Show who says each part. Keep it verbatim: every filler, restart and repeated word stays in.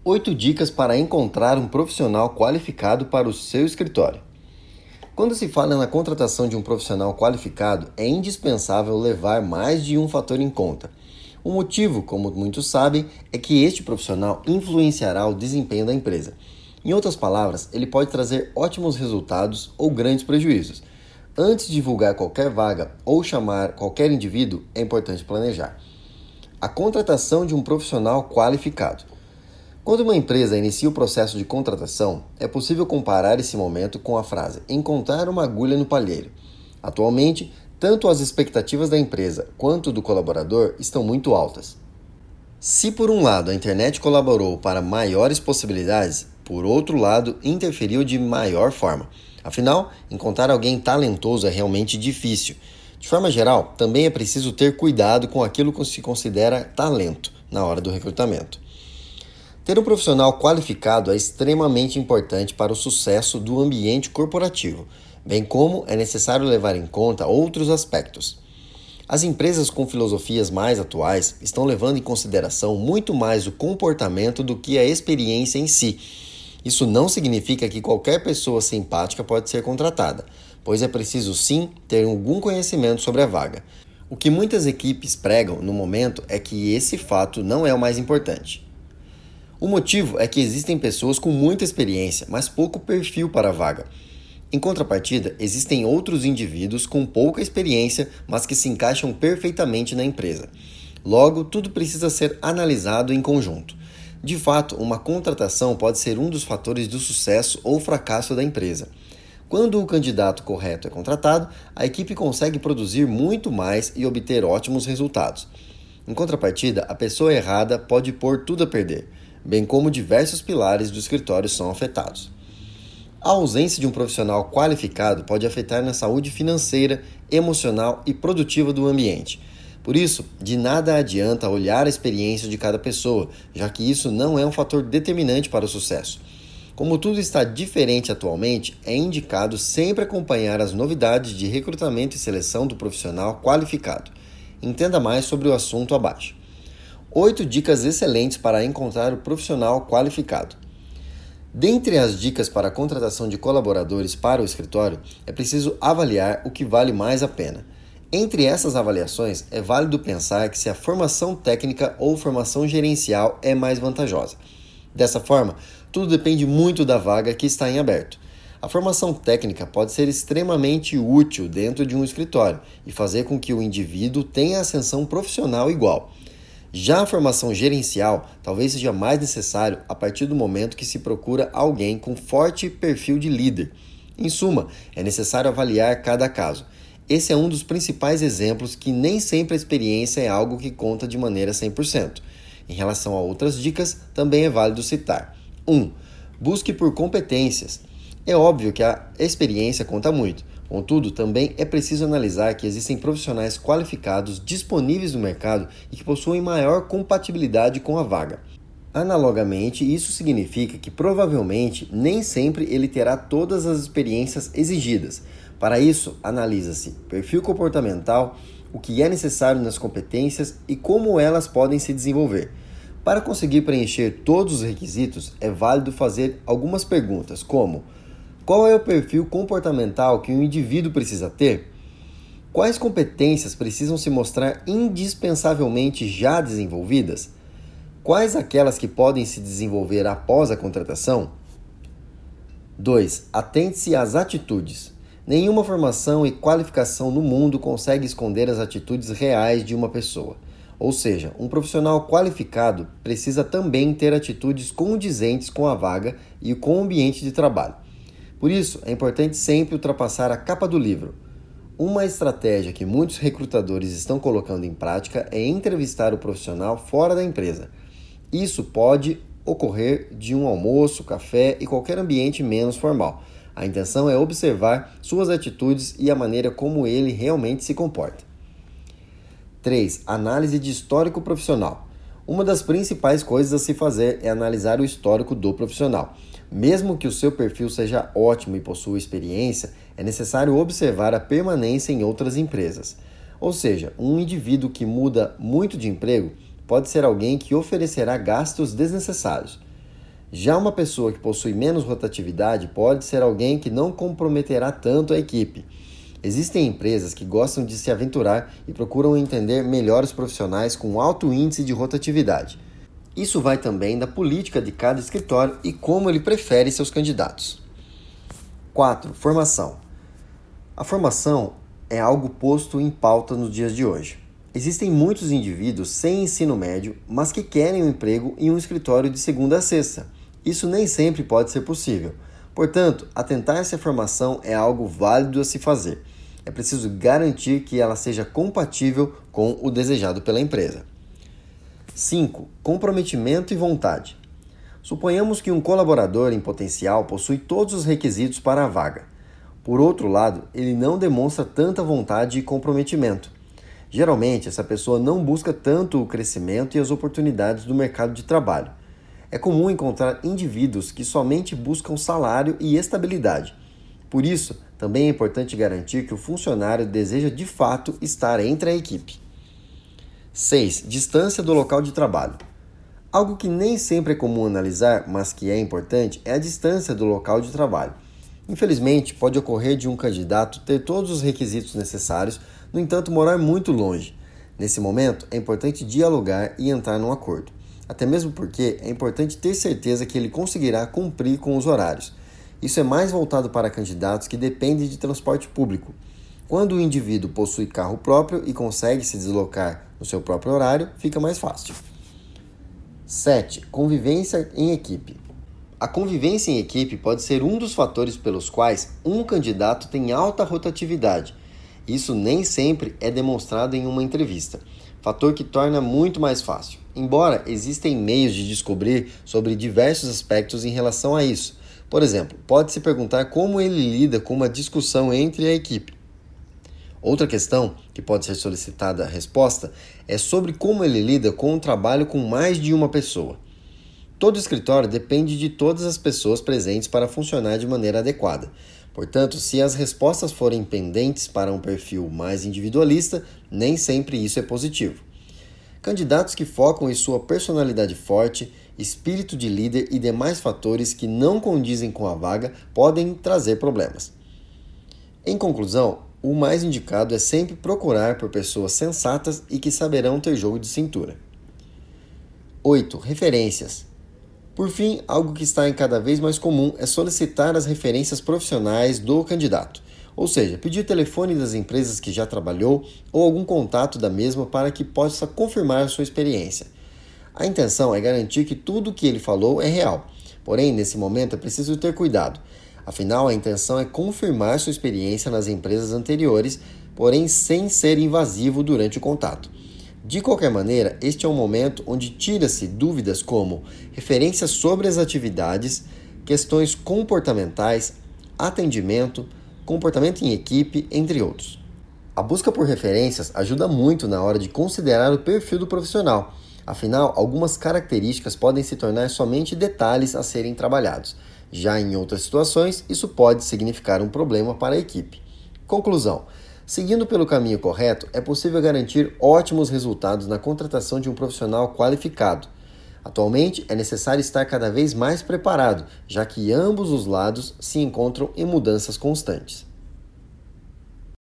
Speaker 1: Oito dicas para encontrar um profissional qualificado para o seu escritório. Quando se fala na contratação de um profissional qualificado, é indispensável levar mais de um fator em conta. O motivo, como muitos sabem, é que este profissional influenciará o desempenho da empresa. Em outras palavras, ele pode trazer ótimos resultados ou grandes prejuízos. Antes de divulgar qualquer vaga ou chamar qualquer indivíduo, é importante planejar. A contratação de um profissional qualificado. Quando uma empresa inicia o processo de contratação, é possível comparar esse momento com a frase "encontrar uma agulha no palheiro". Atualmente, tanto as expectativas da empresa quanto do colaborador estão muito altas. Se por um lado a internet colaborou para maiores possibilidades, por outro lado interferiu de maior forma. Afinal, encontrar alguém talentoso é realmente difícil. De forma geral, também é preciso ter cuidado com aquilo que se considera talento na hora do recrutamento. Ter um profissional qualificado é extremamente importante para o sucesso do ambiente corporativo, bem como é necessário levar em conta outros aspectos. As empresas com filosofias mais atuais estão levando em consideração muito mais o comportamento do que a experiência em si. Isso não significa que qualquer pessoa simpática pode ser contratada, pois é preciso sim ter algum conhecimento sobre a vaga. O que muitas equipes pregam no momento é que esse fato não é o mais importante. O motivo é que existem pessoas com muita experiência, mas pouco perfil para a vaga. Em contrapartida, existem outros indivíduos com pouca experiência, mas que se encaixam perfeitamente na empresa. Logo, tudo precisa ser analisado em conjunto. De fato, uma contratação pode ser um dos fatores do sucesso ou fracasso da empresa. Quando o candidato correto é contratado, a equipe consegue produzir muito mais e obter ótimos resultados. Em contrapartida, a pessoa errada pode pôr tudo a perder, bem como diversos pilares do escritório são afetados. A ausência de um profissional qualificado pode afetar na saúde financeira, emocional e produtiva do ambiente. Por isso, de nada adianta olhar a experiência de cada pessoa, já que isso não é um fator determinante para o sucesso. Como tudo está diferente atualmente, é indicado sempre acompanhar as novidades de recrutamento e seleção do profissional qualificado. Entenda mais sobre o assunto abaixo. Oito dicas excelentes para encontrar o profissional qualificado. Dentre as dicas para a contratação de colaboradores para o escritório, é preciso avaliar o que vale mais a pena. Entre essas avaliações, é válido pensar que se a formação técnica ou formação gerencial é mais vantajosa. Dessa forma, tudo depende muito da vaga que está em aberto. A formação técnica pode ser extremamente útil dentro de um escritório e fazer com que o indivíduo tenha ascensão profissional igual. Já a formação gerencial talvez seja mais necessário a partir do momento que se procura alguém com forte perfil de líder. Em suma, é necessário avaliar cada caso. Esse é um dos principais exemplos que nem sempre a experiência é algo que conta de maneira cem por cento. Em relação a outras dicas, também é válido citar. um. Busque por competências. É óbvio que a experiência conta muito. Contudo, também é preciso analisar que existem profissionais qualificados disponíveis no mercado e que possuem maior compatibilidade com a vaga. Analogamente, isso significa que provavelmente nem sempre ele terá todas as experiências exigidas. Para isso, analisa-se perfil comportamental, o que é necessário nas competências e como elas podem se desenvolver. Para conseguir preencher todos os requisitos, é válido fazer algumas perguntas, como: qual é o perfil comportamental que o indivíduo precisa ter? Quais competências precisam se mostrar indispensavelmente já desenvolvidas? Quais aquelas que podem se desenvolver após a contratação? dois. Atente-se às atitudes. Nenhuma formação e qualificação no mundo consegue esconder as atitudes reais de uma pessoa. Ou seja, um profissional qualificado precisa também ter atitudes condizentes com a vaga e com o ambiente de trabalho. Por isso, é importante sempre ultrapassar a capa do livro. Uma estratégia que muitos recrutadores estão colocando em prática é entrevistar o profissional fora da empresa. Isso pode ocorrer de um almoço, café e qualquer ambiente menos formal. A intenção é observar suas atitudes e a maneira como ele realmente se comporta. três. Análise de histórico profissional. Uma das principais coisas a se fazer é analisar o histórico do profissional. Mesmo que o seu perfil seja ótimo e possua experiência, é necessário observar a permanência em outras empresas. Ou seja, um indivíduo que muda muito de emprego pode ser alguém que oferecerá gastos desnecessários. Já uma pessoa que possui menos rotatividade pode ser alguém que não comprometerá tanto a equipe. Existem empresas que gostam de se aventurar e procuram entender melhor os profissionais com alto índice de rotatividade. Isso vai também da política de cada escritório e como ele prefere seus candidatos. quatro. Formação. A formação é algo posto em pauta nos dias de hoje. Existem muitos indivíduos sem ensino médio, mas que querem um emprego em um escritório de segunda a sexta. Isso nem sempre pode ser possível. Portanto, atentar-se à formação é algo válido a se fazer. É preciso garantir que ela seja compatível com o desejado pela empresa. cinco. Comprometimento e vontade. Suponhamos que um colaborador em potencial possui todos os requisitos para a vaga. Por outro lado, ele não demonstra tanta vontade e comprometimento. Geralmente, essa pessoa não busca tanto o crescimento e as oportunidades do mercado de trabalho. É comum encontrar indivíduos que somente buscam salário e estabilidade. Por isso, também é importante garantir que o funcionário deseja de fato estar entre a equipe. seis. Distância do local de trabalho. Algo que nem sempre é comum analisar, mas que é importante, é a distância do local de trabalho. Infelizmente, pode ocorrer de um candidato ter todos os requisitos necessários, no entanto, morar muito longe. Nesse momento, é importante dialogar e entrar num acordo. Até mesmo porque é importante ter certeza que ele conseguirá cumprir com os horários. Isso é mais voltado para candidatos que dependem de transporte público. Quando o indivíduo possui carro próprio e consegue se deslocar no seu próprio horário, fica mais fácil. sete. Convivência em equipe. A convivência em equipe pode ser um dos fatores pelos quais um candidato tem alta rotatividade. Isso nem sempre é demonstrado em uma entrevista, fator que torna muito mais fácil. Embora existem meios de descobrir sobre diversos aspectos em relação a isso. Por exemplo, pode-se perguntar como ele lida com uma discussão entre a equipe. Outra questão que pode ser solicitada a resposta é sobre como ele lida com o trabalho com mais de uma pessoa. Todo escritório depende de todas as pessoas presentes para funcionar de maneira adequada. Portanto, se as respostas forem pendentes para um perfil mais individualista, nem sempre isso é positivo. Candidatos que focam em sua personalidade forte, espírito de líder e demais fatores que não condizem com a vaga podem trazer problemas. Em conclusão, o mais indicado é sempre procurar por pessoas sensatas e que saberão ter jogo de cintura. oito. Referências. Por fim, algo que está em cada vez mais comum é solicitar as referências profissionais do candidato, ou seja, pedir o telefone das empresas que já trabalhou ou algum contato da mesma para que possa confirmar sua experiência. A intenção é garantir que tudo o que ele falou é real, porém, nesse momento é preciso ter cuidado. Afinal, a intenção é confirmar sua experiência nas empresas anteriores, porém sem ser invasivo durante o contato. De qualquer maneira, este é um momento onde tira-se dúvidas como referências sobre as atividades, questões comportamentais, atendimento, comportamento em equipe, entre outros. A busca por referências ajuda muito na hora de considerar o perfil do profissional. Afinal, algumas características podem se tornar somente detalhes a serem trabalhados. Já em outras situações, isso pode significar um problema para a equipe. Conclusão. Seguindo pelo caminho correto, é possível garantir ótimos resultados na contratação de um profissional qualificado. Atualmente, é necessário estar cada vez mais preparado, já que ambos os lados se encontram em mudanças constantes.